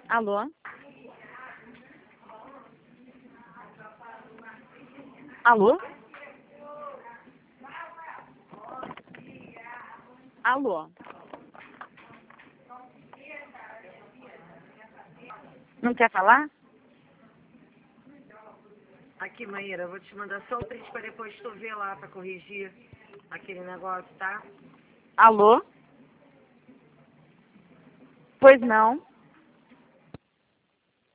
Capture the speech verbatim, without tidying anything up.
Alô? Alô? Alô? Não quer falar? Aqui, Maíra, eu vou te mandar só o print pra depois tu ver lá pra corrigir aquele negócio, tá? Alô? Pois não.